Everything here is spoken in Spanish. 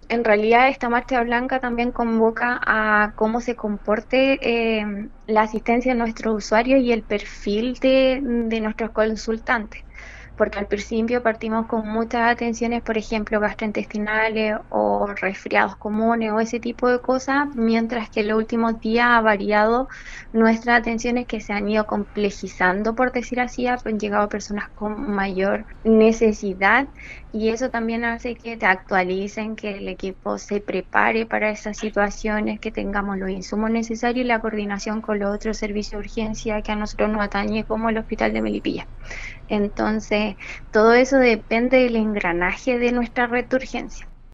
En realidad esta marcha blanca también convoca a cómo se comporte la asistencia de nuestros usuarios y el perfil de nuestros consultantes. Porque al principio partimos con muchas atenciones, por ejemplo, gastrointestinales o resfriados comunes o ese tipo de cosas, mientras que en los últimos días ha variado nuestras atenciones que se han ido complejizando, por decir así, han llegado personas con mayor necesidad y eso también hace que te actualicen, que el equipo se prepare para esas situaciones, que tengamos los insumos necesarios y la coordinación con los otros servicios de urgencia que a nosotros nos atañe, como el Hospital de Melipilla. Entonces, todo eso depende del engranaje de nuestra red de urgencia.